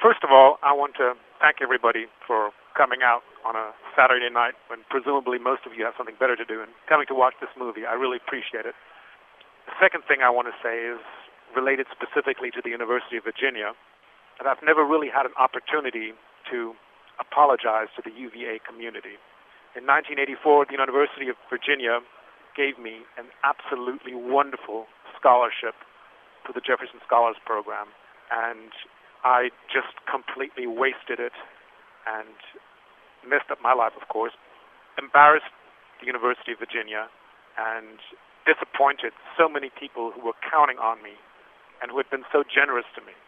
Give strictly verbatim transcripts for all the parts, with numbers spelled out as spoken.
first of all, I want to thank everybody for coming out on a Saturday night when presumably most of you have something better to do and coming to watch this movie. I really appreciate it. The second thing I want to say is related specifically to the University of Virginia, that I've never really had an opportunity to apologize to the U V A community. In nineteen eighty-four, the University of Virginia gave me an absolutely wonderful scholarship to the Jefferson Scholars Program, and I just completely wasted it and messed up my life, of course, embarrassed the University of Virginia, and disappointed so many people who were counting on me and who had been so generous to me.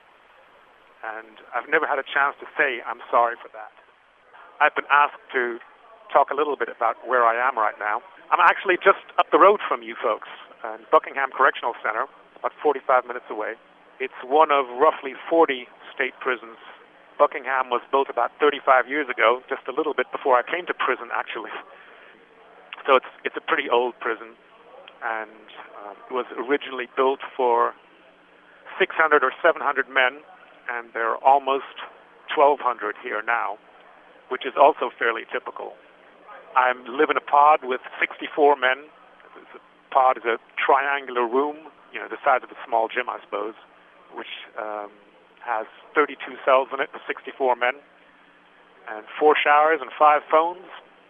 And I've never had a chance to say I'm sorry for that. I've been asked to talk a little bit about where I am right now. I'm actually just up the road from you folks in Buckingham Correctional Center, about forty-five minutes away. It's one of roughly forty state prisons. Buckingham was built about thirty-five years ago, just a little bit before I came to prison, actually. So it's it's a pretty old prison, and uh, it was originally built for six hundred or seven hundred men, and there are almost twelve hundred here now, which is also fairly typical. I live in a pod with sixty-four men. The pod is a triangular room, you know, the size of a small gym, I suppose, which um, has thirty-two cells in it for sixty-four men, and four showers and five phones,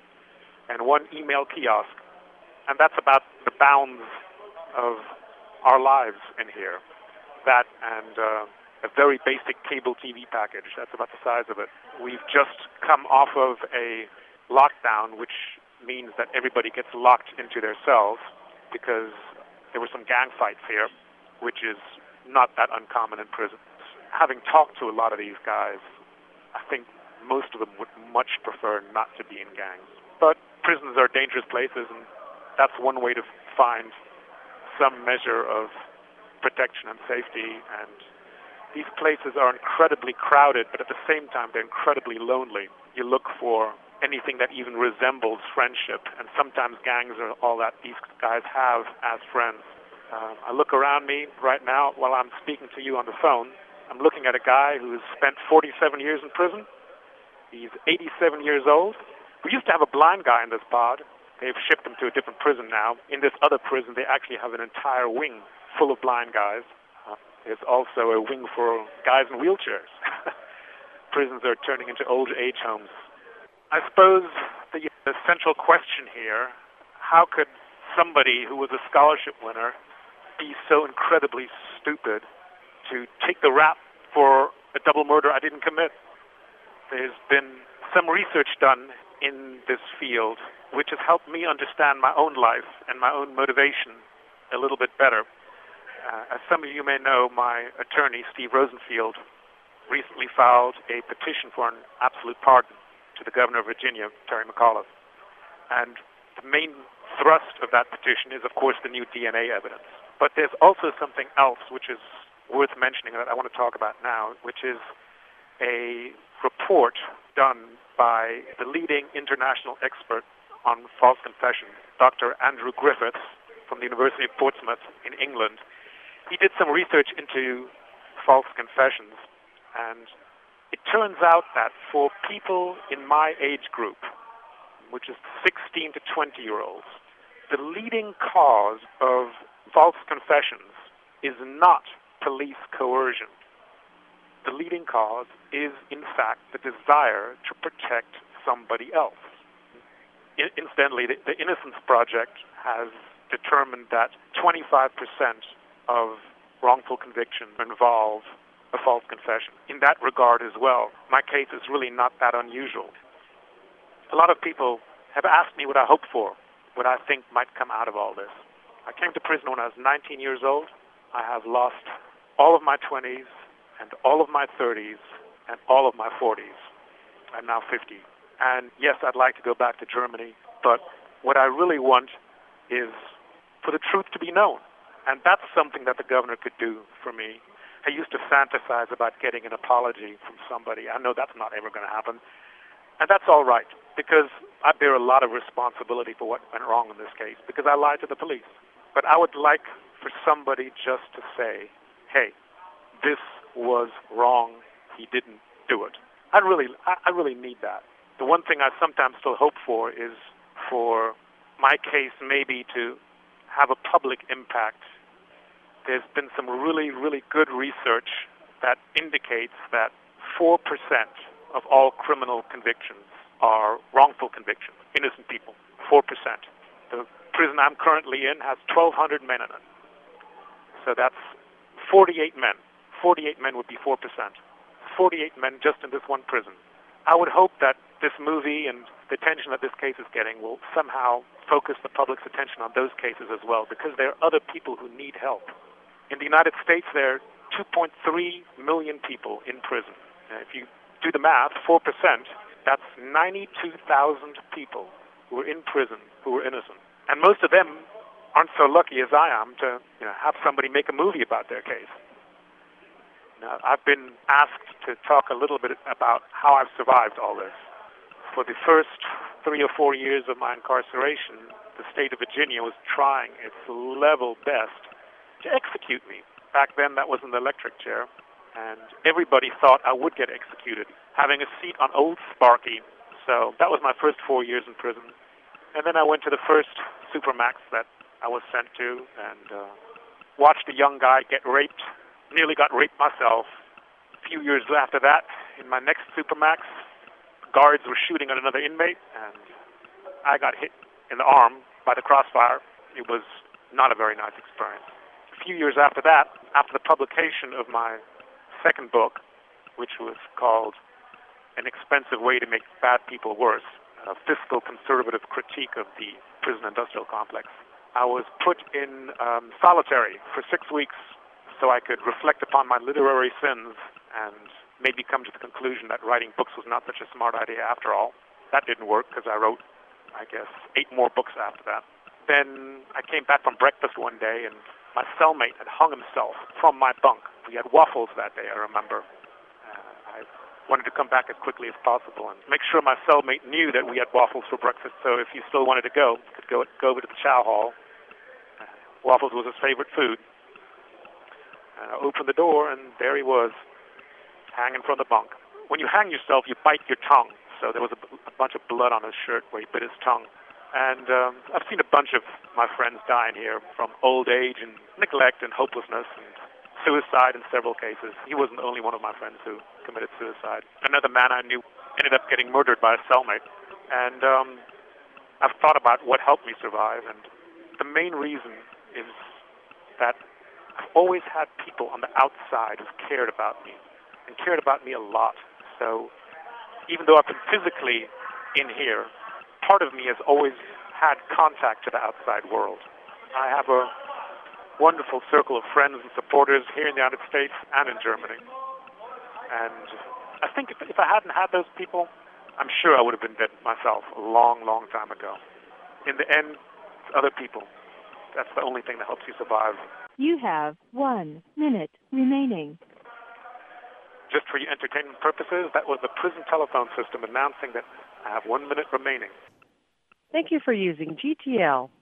and one email kiosk. And that's about the bounds of our lives in here. That and uh, a very basic cable T V package. That's about the size of it. We've just come off of a lockdown, which means that everybody gets locked into their cells because there were some gang fights here, which is not that uncommon in prisons. Having talked to a lot of these guys, I think most of them would much prefer not to be in gangs. But prisons are dangerous places, and that's one way to find some measure of protection and safety. And these places are incredibly crowded, but at the same time, they're incredibly lonely. You look for anything that even resembles friendship, and sometimes gangs are all that these guys have as friends. Uh, I look around me right now while I'm speaking to you on the phone. I'm looking at a guy who's spent forty-seven years in prison. He's eighty-seven years old. We used to have a blind guy in this pod. They've shipped him to a different prison now. In this other prison, they actually have an entire wing full of blind guys. Uh, there's also a wing for guys in wheelchairs. Prisons are turning into old age homes. I suppose the, the central question here, how could somebody who was a scholarship winner be so incredibly stupid to take the rap for a double murder I didn't commit? There's been some research done in this field which has helped me understand my own life and my own motivation a little bit better. Uh, as some of you may know, my attorney, Steve Rosenfield, recently filed a petition for an absolute pardon to the governor of Virginia, Terry McAuliffe. And the main thrust of that petition is, of course, the new D N A evidence. But there's also something else which is worth mentioning that I want to talk about now, which is a report done by the leading international expert on false confessions, Doctor Andrew Griffiths from the University of Portsmouth in England. He did some research into false confessions, and it turns out that for people in my age group, which is sixteen to twenty year olds, the leading cause of false confessions is not police coercion. The leading cause is, in fact, the desire to protect somebody else. I- incidentally, the, the Innocence Project has determined that twenty-five percent of wrongful convictions involve a false confession. In that regard as well, my case is really not that unusual. A lot of people have asked me what I hope for, what I think might come out of all this. I came to prison when I was nineteen years old. I have lost all of my twenties and all of my thirties and all of my forties. I'm now fifty. And yes, I'd like to go back to Germany, but what I really want is for the truth to be known. And that's something that the governor could do for me. I used to fantasize about getting an apology from somebody. I know that's not ever going to happen. And that's all right, because I bear a lot of responsibility for what went wrong in this case, because I lied to the police. But I would like for somebody just to say, hey, this was wrong. He didn't do it. I really, I, I really need that. The one thing I sometimes still hope for is for my case maybe to have a public impact. There's been some really, really good research that indicates that four percent of all criminal convictions are wrongful convictions, innocent people, four percent. The prison I'm currently in has twelve hundred men in it. So that's forty-eight men. forty-eight men would be four percent. forty-eight men just in this one prison. I would hope that this movie and the attention that this case is getting will somehow focus the public's attention on those cases as well, because there are other people who need help. In the United States, there are two point three million people in prison. Now, if you do the math, four percent, that's ninety-two thousand people who are in prison who are innocent. And most of them aren't so lucky as I am to, you know, have somebody make a movie about their case. Now, I've been asked to talk a little bit about how I've survived all this. For the first three or four years of my incarceration, the state of Virginia was trying its level best to execute me. Back then, that was an electric chair, and everybody thought I would get executed, having a seat on Old Sparky. So that was my first four years in prison. And then I went to the first Supermax that I was sent to and uh, watched a young guy get raped, nearly got raped myself. A few years after that, in my next Supermax, guards were shooting at another inmate, and I got hit in the arm by the crossfire. It was not a very nice experience. A few years after that, after the publication of my second book, which was called An Expensive Way to Make Bad People Worse, a fiscal conservative critique of the prison industrial complex, I was put in um, solitary for six weeks so I could reflect upon my literary sins and maybe come to the conclusion that writing books was not such a smart idea after all. That didn't work because I wrote, I guess, eight more books after that. Then I came back from breakfast one day and my cellmate had hung himself from my bunk. We had waffles that day, I remember. Uh, I wanted to come back as quickly as possible and make sure my cellmate knew that we had waffles for breakfast, so if he still wanted to go, he could go, go over to the chow hall. Uh, waffles was his favorite food. And I opened the door, and there he was, hanging from the bunk. When you hang yourself, you bite your tongue, so there was a, a bunch of blood on his shirt where he bit his tongue. And um, I've seen a bunch of my friends die in here from old age and neglect and hopelessness and suicide in several cases. He wasn't the only one of my friends who committed suicide. Another man I knew ended up getting murdered by a cellmate. And um, I've thought about what helped me survive, and the main reason is that I've always had people on the outside who've cared about me, and cared about me a lot. So even though I've been physically in here, part of me has always had contact to the outside world. I have a wonderful circle of friends and supporters here in the United States and in Germany. And I think if, if I hadn't had those people, I'm sure I would have been dead myself a long, long time ago. In the end, it's other people. That's the only thing that helps you survive. You have one minute remaining. Just for your entertainment purposes, that was the prison telephone system announcing that I have one minute remaining. Thank you for using G T L.